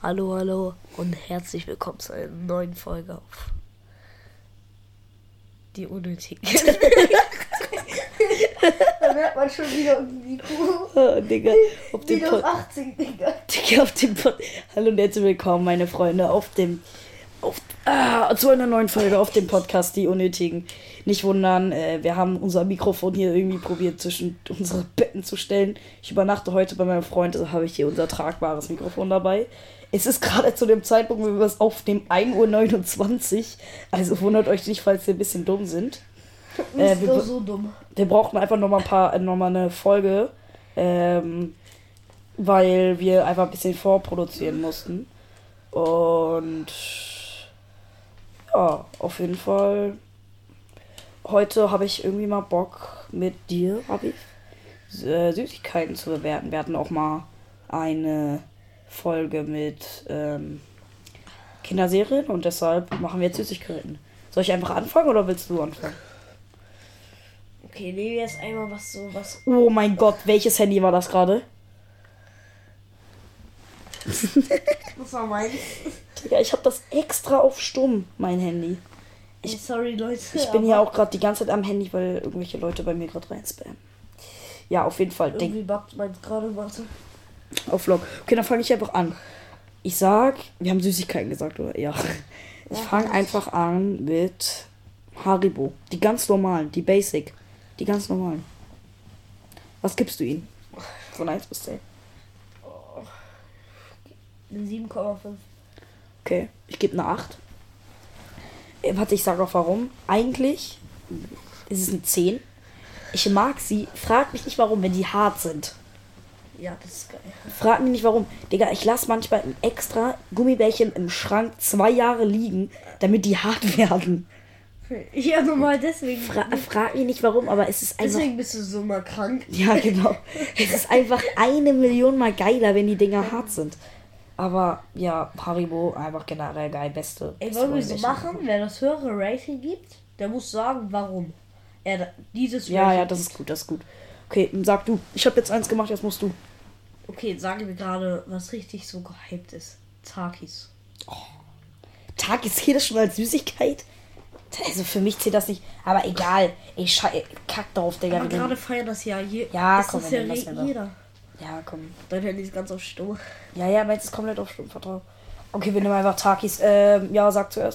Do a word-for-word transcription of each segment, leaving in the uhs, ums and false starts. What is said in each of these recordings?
Hallo, hallo und herzlich willkommen zu einer neuen Folge auf die Unnötigen. Da merkt man schon wieder irgendwie cool. Oh, Digga, auf dem Minus achtzig, Digga. Digga, auf dem Pod Hallo und herzlich willkommen, meine Freunde, auf dem auf, ah, zu einer neuen Folge auf dem Podcast Die Unnötigen. Nicht wundern, äh, wir haben unser Mikrofon hier irgendwie probiert zwischen unsere Betten zu stellen. Ich übernachte heute bei meinem Freund, also habe ich hier unser tragbares Mikrofon dabei. Es ist gerade zu dem Zeitpunkt, wenn wir es aufnehmen, ein Uhr neunundzwanzig. Also wundert euch nicht, falls wir ein bisschen dumm sind. Äh, Äh, wir, so dumm. wir brauchten einfach nochmal ein paar, äh, nochmal eine Folge, ähm, weil wir einfach ein bisschen vorproduzieren mussten. Und ja, auf jeden Fall. Heute habe ich irgendwie mal Bock mit dir, Abi, äh, Süßigkeiten zu bewerten. Wir hatten auch mal eine Folge mit ähm, Kinderserien und deshalb machen wir jetzt Süßigkeiten. Soll ich einfach anfangen oder willst du anfangen? Okay, nehmen wir jetzt einmal was so, was... Oh mein Gott, welches Handy war das gerade? Das war meins. Digga, ich habe das extra auf stumm, mein Handy. Ich, sorry, Leute. Ich bin ja auch gerade die ganze Zeit am Handy, weil irgendwelche Leute bei mir gerade reinspammen. Ja, auf jeden Fall. Irgendwie Denk buggt meins gerade, warte. auf Vlog. Okay, dann fange ich einfach an. Ich sag, wir haben Süßigkeiten gesagt, oder? Ja. Ich Ja. fange einfach an mit Haribo. Die ganz normalen, die Basic. Die ganz normalen. Was gibst du ihnen? Von eins bis zehn. Eine sieben Komma fünf. Okay, ich gebe eine acht. Äh, warte, ich sage auch warum. Eigentlich ist es eine zehn. Ich mag sie. Frag mich nicht warum, wenn die hart sind. Ja, das ist geil. Frag mich nicht warum. Digga, ich lasse manchmal extra Gummibärchen im Schrank zwei Jahre liegen, damit die hart werden. Ja, normal deswegen. Fra frag mich nicht warum, aber es ist einfach... Deswegen bist du so mal krank. Ja, genau. Es ist einfach eine Million mal geiler, wenn die Dinger hart sind. Aber ja, Haribo einfach generell geil. Beste. Ey, beste wollen wir so Gummibärchen. machen? Wer das höhere Rating gibt, der muss sagen, warum er da- dieses Ja, Rating ja, das ist gut, das ist gut. Okay, dann sag du. Ich habe jetzt eins gemacht, jetzt musst du. Okay, sagen wir gerade, was richtig so gehypt ist. Takis. Tag ist hier das schon als Süßigkeit? Also für mich zählt das nicht. Aber egal. Ich schei kack drauf, Digga. Aber Wir gerade nehmen- feiern das ja je Ja, ist komm, das wir ja nehmen das re- wieder. jeder. Ja, komm. Dein Handy ist ganz auf Stumm. Ja, ja, meins ist komplett auf Stumm vertraut. Okay, wir nehmen einfach Takis. Ähm, ja, sag zuerst.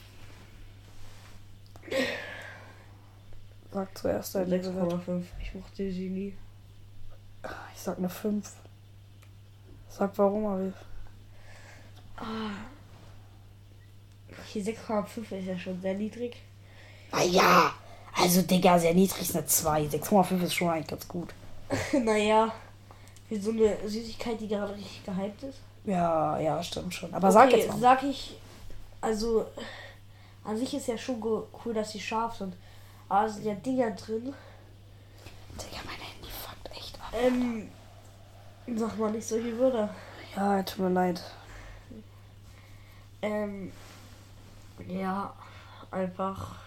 Sag zuerst dein sechs Komma fünf. Ich mochte sie nie. Ich sag eine fünf. Sag warum, aber. Hier sechs Komma fünf ist ja schon sehr niedrig. Ah ja! Also, Digga, sehr niedrig ist eine zwei. sechs Komma fünf ist schon eigentlich ganz gut. Naja, für so eine Süßigkeit, die gerade richtig gehypt ist. Ja, ja, stimmt schon. Aber sag Okay, jetzt mal. sag ich, also an sich ist ja schon go- cool, dass sie scharf sind. Aber es sind ja Dinger drin. Digga, mein Handy fuckt echt ab. Ähm, sag mal nicht solche Wörter. Ja, tut mir leid. Ähm, ja, einfach.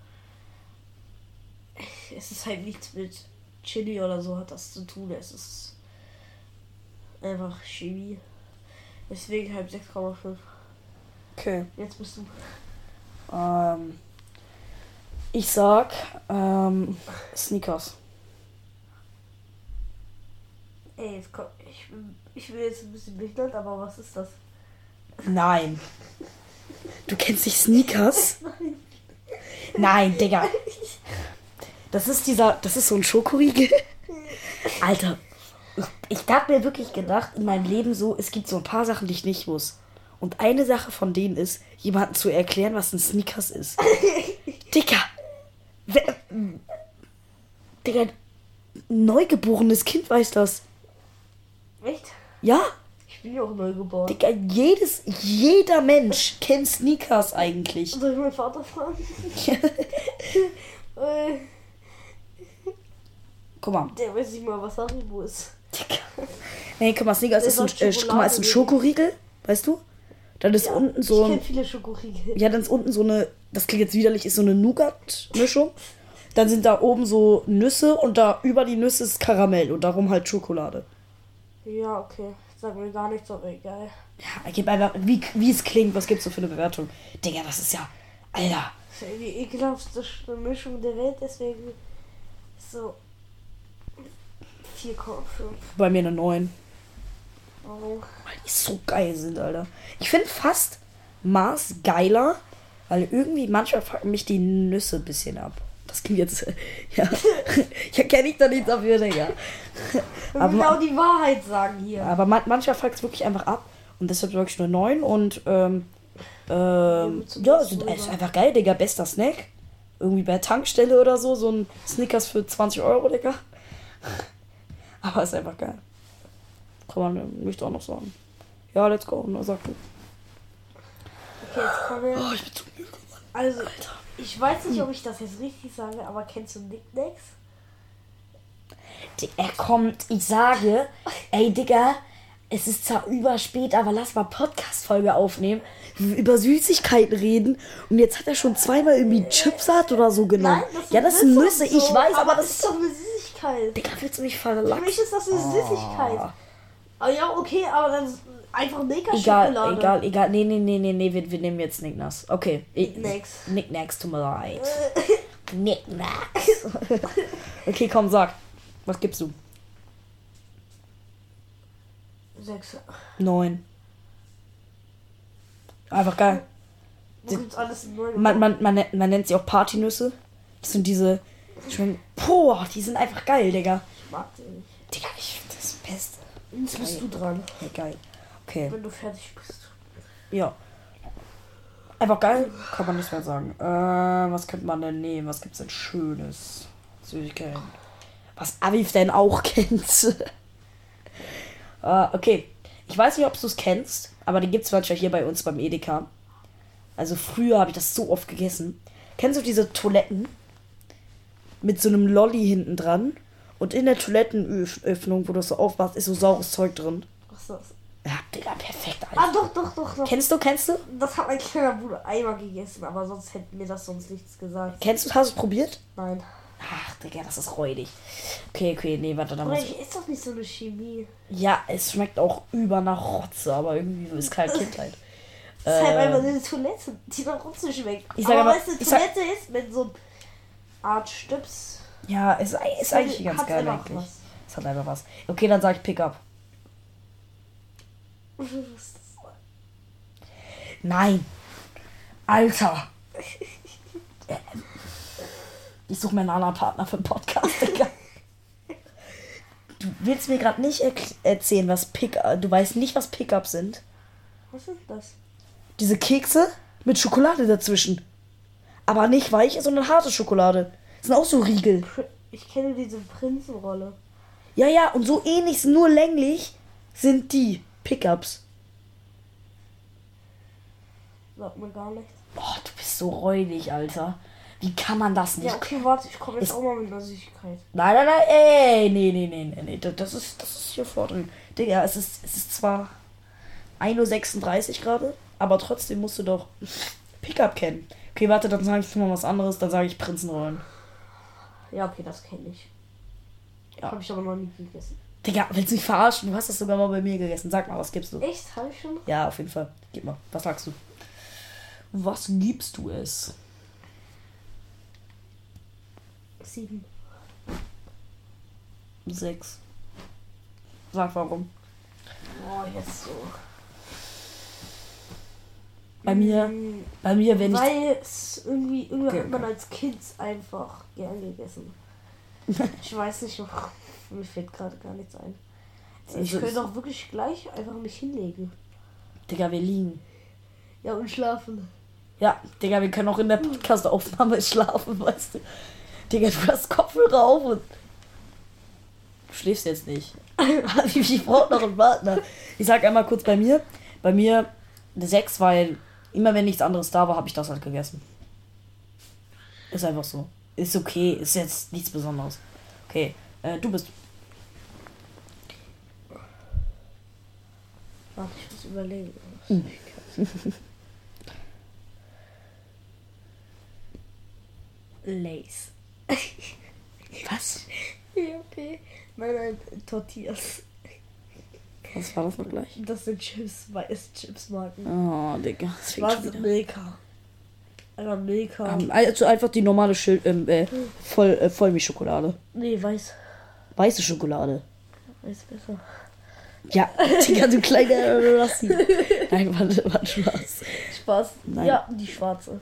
Es ist halt nichts mit Chili oder so hat das zu tun. Es ist einfach Chemie. Deswegen halt sechs Komma fünf. Okay. Jetzt bist du. Ähm. Ich sag, ähm, Sneakers. Ey, jetzt komm, ich, bin, ich will jetzt ein bisschen behindert, aber was ist das? Nein. Du kennst nicht Sneakers? Nein, Digga. Das ist dieser, das ist so ein Schokoriegel. Alter, ich, ich hab mir wirklich gedacht, in meinem Leben so, es gibt so ein paar Sachen, die ich nicht muss. Und eine Sache von denen ist, jemandem zu erklären, was ein Sneakers ist. Digga. Wer, Digga, ein neugeborenes Kind weiß das. Echt? Ja? Ich bin ja auch neu geboren. Digga, jedes, jeder Mensch kennt Sneakers eigentlich. Soll ich meinen Vater fragen? Äh, Guck mal. Der weiß nicht mal, was Haribo ist. Digga. Nee, guck mal, Sneakers Der ist ein, sagt äh, guck mal, ist ein Schokoriegel, weißt du? Dann ist Ja, unten Ich so kenne ein, viele Schokoriegel. ja, dann ist unten so eine, das klingt jetzt widerlich, ist so eine Nougat-Mischung. Dann sind da oben so Nüsse und da über die Nüsse ist Karamell und darum halt Schokolade. Ja, okay. Sag mir gar nichts, aber egal. Ja, gib einfach, wie, wie es klingt, was gibst du für eine Bewertung? Digga, das ist ja, Alter. Das ist ja die ekelhaftste Mischung der Welt, deswegen so vier Komma fünf. Bei mir eine neun. Warum? Weil die so geil sind, Alter. Ich finde fast Mars geiler, weil irgendwie manchmal fucken mich die Nüsse ein bisschen ab. Das klingt jetzt, äh, ja, ja, kenne ich doch nicht dafür, Digga. Aber genau die Wahrheit sagen hier. Aber man, manchmal fuckt es wirklich einfach ab und deshalb wirklich nur neun und, ähm, ähm, ja, es ist einfach geil, Digga, bester Snack. Irgendwie bei der Tankstelle oder so, so ein Snickers für zwanzig Euro, Digga. Aber ist einfach geil. Kann man nicht auch noch sagen. Ja, let's go. Na, sag du. Okay, jetzt kommen wir. Oh, ich bin zu müde. Also, ich weiß nicht, ob ich das jetzt richtig sage, aber kennst du Nicknacks? Er kommt, ich sage, ey, Digga, es ist zwar überspät, aber lass mal Podcast-Folge aufnehmen, über Süßigkeiten reden und jetzt hat er schon zweimal irgendwie Chipsat oder so genommen. Nein, das ja, das sind Nüsse, so, ich weiß, aber, aber das ist doch eine Süßigkeit. Digga, willst du mich Für verlassen? mich ist das eine Süßigkeit. Aber ja, okay, aber dann ist einfach Egal, Milka-Schokolade. egal, egal. Nee, nee, nee, nee, nee, wir, wir nehmen jetzt Nicknacks. Okay. Nicknacks. Nicknacks, tut mir leid. Nicknacks. Okay, komm, sag. Was gibst du? Sechs. Neun. Einfach geil. Wo gibt's alles in neun? Man, man, man, nennt- man nennt sie auch Partynüsse. Das sind diese. Schmecken. Boah, die sind einfach geil, Digga. Ich mag die nicht. Digga, ich finde das Beste. Jetzt bist du dran. Ja, geil. Okay. Wenn du fertig bist. Ja. Einfach geil, kann man nicht mehr sagen. Äh, was könnte man denn nehmen? Was gibt's denn Schönes? Süßigkeiten. Was Aviv denn auch kennt. äh, okay. Ich weiß nicht, ob du es kennst, aber die gibt's manchmal hier bei uns beim Edeka. Also früher habe ich das so oft gegessen. Kennst du diese Toiletten? Mit so einem Lolli hinten dran. Und in der Toilettenöffnung, wo du es so aufmachst, ist so saures Zeug drin. Was ist das? Ja, Digga, perfekt, Alter. Ah, doch, doch, doch, doch. Kennst du, kennst du? Das hat mein kleiner Bruder einmal gegessen, aber sonst hätten mir das sonst nichts gesagt. Kennst du, hast du es probiert? Nein. Ach, Digga, das ist räudig. Okay, okay, nee, warte, dann Aber muss ich ist doch nicht so eine Chemie. Ja, es schmeckt auch über nach Rotze, aber irgendwie ist keine Kindheit. Das ist halt Ähm, einfach eine Toilette, die nach Rotze schmeckt. Ich sag aber aber- weißt du, ich sag- Toilette ist mit so einer Art Stips. Ja, ist, ist eigentlich ganz Hat's geil einfach eigentlich. was. Es hat einfach was. Okay, dann sag ich Pickup. Was ist das? Nein. Alter. Ich suche mir einen anderen Partner für den Podcast, Digga. Du willst mir gerade nicht erk- erzählen, was Pickup... Du weißt nicht, was Pickup sind. Was ist das? Diese Kekse mit Schokolade dazwischen. Aber nicht weiche, sondern harte Schokolade. Das sind auch so Riegel. Pr- Ich kenne diese Prinzenrolle. Ja, ja, und so ähnlich, nur länglich sind die Pickups. Sagt mir gar nichts. Oh, du bist so räudig, Alter. Wie kann man das nicht? Ja, okay, warte, ich komme jetzt Ist- auch mal mit einer Süßigkeit. Nein, nein, nein, ey, nee, nee, nee, nee, nee, das ist, das ist hier vordrin. Digga, es ist, es ist zwar ein Uhr sechsunddreißig gerade, aber trotzdem musst du doch Pickup kennen. Okay, warte, dann sage ich mal was anderes, dann sage ich Prinzenrollen. Ja, okay, das kenne ich. Ja. Habe ich aber noch nie gegessen. Digga, willst du mich verarschen? Du hast das sogar mal bei mir gegessen. Sag mal, was gibst du? Echt? Habe ich schon? Ja, auf jeden Fall. Gib mal, was sagst du? Was gibst du es? Sieben. Sechs. Sag warum. Oh, jetzt so. Bei mir, Mm, bei mir, wenn ich... Weil es irgendwie, irgendwie Okay, hat man okay. als Kind einfach gern gegessen. Ich weiß nicht, warum. Mir fällt gerade gar nichts ein. Ich Also könnte es- doch wirklich gleich einfach mich hinlegen. Digga, wir liegen. Ja, und schlafen. Ja, Digga, wir können auch in der Podcast-Aufnahme schlafen, weißt du. Digga, du hast Kopfhörer auf und... Du schläfst jetzt nicht. Ich brauche noch einen Partner. Ich sag einmal kurz bei mir. Bei mir eine sechs, weil immer wenn nichts anderes da war, habe ich das halt gegessen. Ist einfach so. Ist okay, ist jetzt nichts Besonderes. Okay, äh, du bist... Warte, ich muss überlegen. Hm. Lace. Was? Ja, okay. Nein, nein, Tortillas. Was war das noch gleich? Das sind Chips, weiß Chips-Marken. Oh, Digga. Das fängt schon Was? wieder. Milka. Einfach Milka. Ähm, also einfach die normale Schild, ähm, äh, voll, äh, Vollmilchschokolade. Nee, weiß. Weiße Schokolade. Weiß besser. Ja, Digga, du kleiner Rassi. Nein, warte, warte, Spaß. Spaß. Nein. Ja, die schwarze.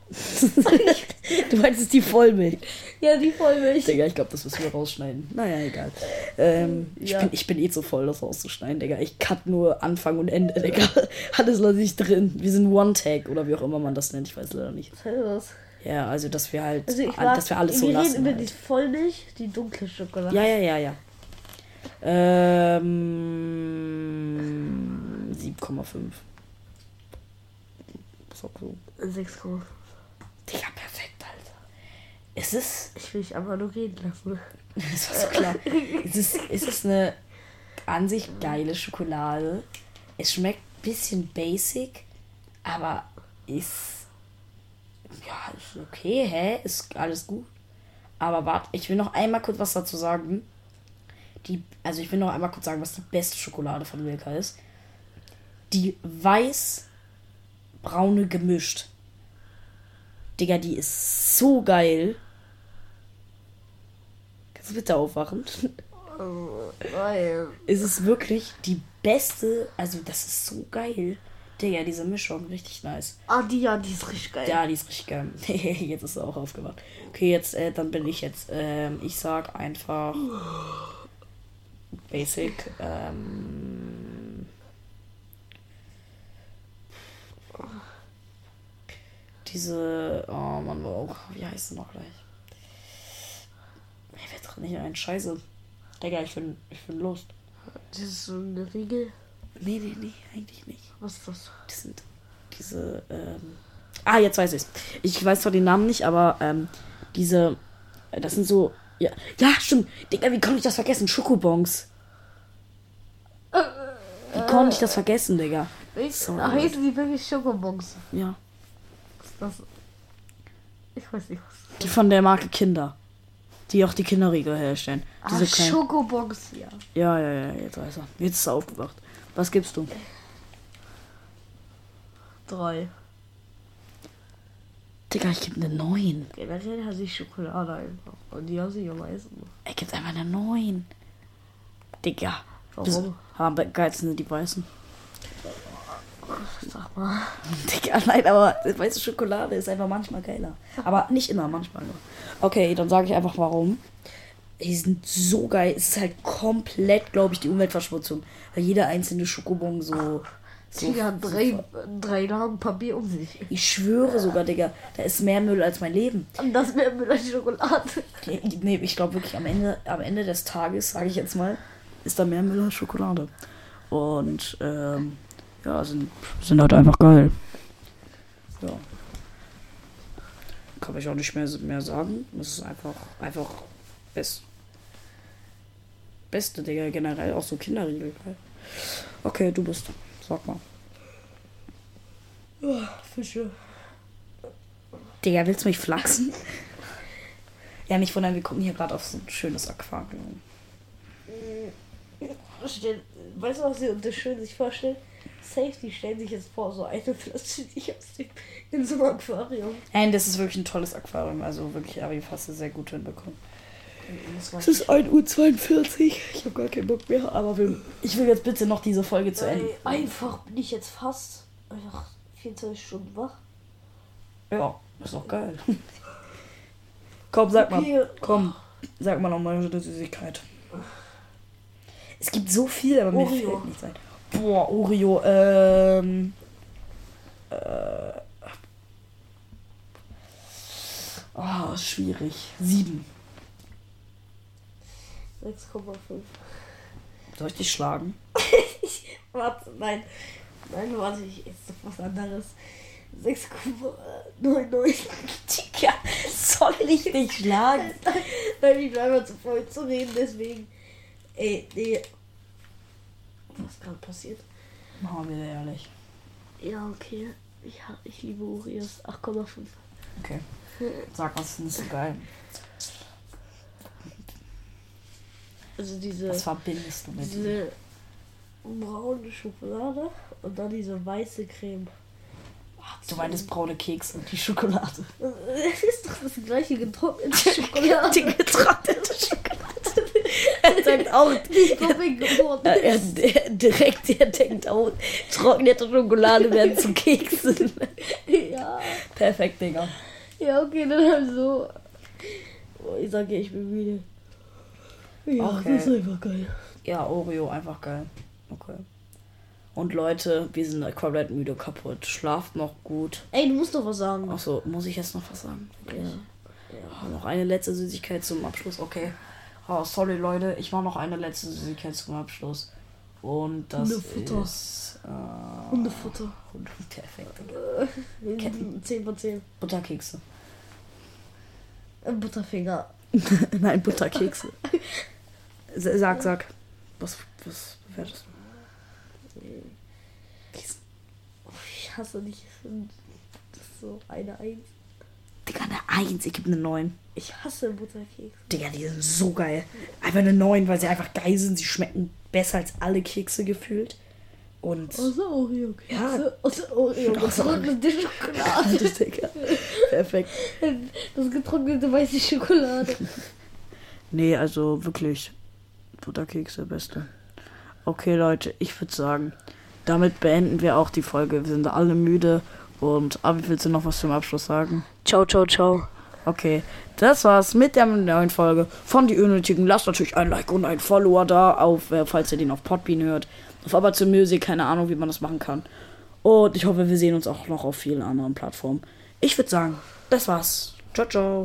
Du meinst es die Vollmilch. Ja, die Vollmilch. Digga, ich glaube, das müssen wir rausschneiden. Naja, egal. Ähm, ich, Ja. bin, ich bin eh zu voll, das rauszuschneiden, Digga. Ich cut nur Anfang und Ende, Digga. Alles lasse ich drin. Wir sind One-Tag oder wie auch immer man das nennt. Ich weiß leider nicht. Was heißt das? Ja, also, dass wir halt, Also ich all- mag, dass wir alles so wir lassen. reden über Halt. die Vollmilch, die dunkle Schokolade. Ja, ja, ja, ja. Ähm, sieben Komma fünf. So, so. sechs Komma fünf. Digga, perfekt, Alter. Es ist, Ich will dich einfach nur reden lassen. das war so klar. Es ist, es ist eine an sich geile Schokolade. Es schmeckt ein bisschen basic, aber ist, ja, ist okay, hä? Ist alles gut. Aber warte, ich will noch einmal kurz was dazu sagen. Die, also ich will noch einmal kurz sagen, was die beste Schokolade von Milka ist. Die weiß-braune gemischt. Digga, die ist so geil. Kannst du bitte aufwachen? Nein. Es ist wirklich die beste, also das ist so geil. Digga, diese Mischung, richtig nice. Ah, die, ja, die ist richtig geil. Ja, die ist richtig geil. Jetzt ist er auch aufgewacht. Okay, jetzt, äh, dann bin ich jetzt, ähm, ich sag einfach Basic, ähm, diese, oh Mann, wow, wie heißt sie noch gleich? Mir wird doch nicht ein Scheiße. Digga, ich bin, ich bin Lust. Das ist so eine Riegel. Nee, nee, nee, eigentlich nicht. Was ist das? Das sind diese, ähm, ah, jetzt weiß ich's. Ich weiß zwar den Namen nicht, aber, ähm, diese, äh, das sind so, ja, ja, stimmt. Digga, wie konnte ich das vergessen? Schokobons. Wie konnte ich das vergessen, Digga? Ich, Sorry. ach, heißen die wirklich Schokobons? Ja. Was ist das? Ich weiß nicht, was. Die von der Marke Kinder. Die auch die Kinderriegel herstellen. Ah, Diese kleinen. Schokobons, ja. Ja, ja, ja, jetzt weiß er. Jetzt ist er aufgewacht. Was gibst du? Drei. Digga, ich gebe eine neun. Generell hasse ich Schokolade einfach. Und die hasse ich am meisten. Er gibt einfach eine neun. Digga. Warum? Aber am geilsten sind die weißen. Sag mal. Digga, nein, aber weiße Schokolade ist einfach manchmal geiler. Aber nicht immer, manchmal nur. Okay, dann sage ich einfach warum. Die sind so geil. Es ist halt komplett, glaube ich, die Umweltverschmutzung. Weil jeder einzelne Schokobon so... so Die hat drei, drei Lagen Papier um sich. ich schwöre sogar, Digga, da ist mehr Müll als mein Leben. Und das wäre mit der Schokolade. Nee, nee, ich glaube wirklich, am Ende, am Ende des Tages, sage ich jetzt mal, ist da mehr Müll als Schokolade. Und, ähm, ja, sind, sind halt einfach geil. Ja. Kann ich auch nicht mehr, mehr sagen. Das ist einfach, einfach best. Beste, Digga, generell auch so Kinderriegel. Geil. Okay, du bist. Sag mal. Oh, Fische. Digga, willst du mich flachsen? Ja, nicht wundern, wir gucken hier gerade auf so ein schönes Aquarium. Stell, weißt du, was sie unter schön sich vorstellen? Safety stellen sich jetzt vor, so eine Flasche, die ich aus dem, in so einem Aquarium. Nein, das ist wirklich ein tolles Aquarium. Also wirklich, aber die Fasse sehr gut hinbekommen. Das war Es ist ein Uhr zweiundvierzig. Ich habe gar keinen Bock mehr. Aber wir, ich will jetzt bitte noch diese Folge zu Ende. Ey, einfach bin ich jetzt fast einfach vierundzwanzig Stunden wach. Ja, ist doch geil. Komm, sag mal. Okay. Komm, sag mal noch mal eine Süßigkeit. Es gibt so viel, aber mir Oreo. fällt nichts ein. Boah, Oreo. Ähm. Äh. Oh, schwierig. Sieben. sechs Komma fünf. Soll ich dich schlagen? Warte, nein. Nein, warte, ich esse doch was anderes. sechs Komma neun neun. Digga, soll ich dich schlagen? Nein, ich bin einfach zu voll zu reden, deswegen. Ey, nee. Was ist gerade passiert? Machen wir ehrlich. Ja, okay. Ich, ha- ich liebe Oreos. acht Komma fünf. Okay. Sag, was ist denn so geil? Also diese. Was verbindest du mit ihm? diese braune Schokolade und dann diese weiße Creme. Du meinst braune Keks und die Schokolade. Es ist doch das gleiche getrocknete Schokolade. Die getrocknete Schokolade. Er sagt auch, er, er, er, direkt, er denkt auch, trocknete Schokolade werden zu Keksen. Ja. Perfekt, Digga. Ja, okay, dann halt so. Oh, ich sage ja, ich bin müde. Ja, Okay. das ist einfach geil. Ja, Oreo, einfach geil. Okay. Und Leute, wir sind komplett müde, kaputt. Schlaft noch gut. Ey, du musst doch was sagen. Achso, muss ich jetzt noch was sagen? Wirklich? Ja. Oh, noch eine letzte Süßigkeit zum Abschluss. Okay. Oh, sorry, Leute. Ich mache noch eine letzte Süßigkeit zum Abschluss. Und das Hundefutter. ist... Äh, Hundefutter. Hunde, perfekt. Äh, zehn von zehn. Butterkekse. Äh, Butterfinger. Nein, Butterkekse. Sag, sag. Was, was bewertest du? Ich hasse dich. Das ist so eine Eins. Digga, eine Eins. Ich gebe eine neun. Ich hasse Butterkekse. Digga, die sind so geil. Einfach eine neun, weil sie einfach geil sind. Sie schmecken besser als alle Kekse gefühlt. Und... Außer Oreo-Kekse. Ja. Außer Oreo. Getrocknete Schokolade. Digga. Perfekt. Das getrocknete weiße Schokolade. Nee, also wirklich. Butterkekse, beste. Okay, Leute, ich würde sagen, damit beenden wir auch die Folge. Wir sind alle müde. Und Abi, willst du noch was zum Abschluss sagen? Ciao, ciao, ciao. Okay, das war's mit der neuen Folge von Die Unnötigen. Lasst natürlich ein Like und ein Follower da, auf, äh, falls ihr den auf Podbean hört. Auf Amazon Music, keine Ahnung, wie man das machen kann. Und ich hoffe, wir sehen uns auch noch auf vielen anderen Plattformen. Ich würde sagen, das war's. Ciao, ciao.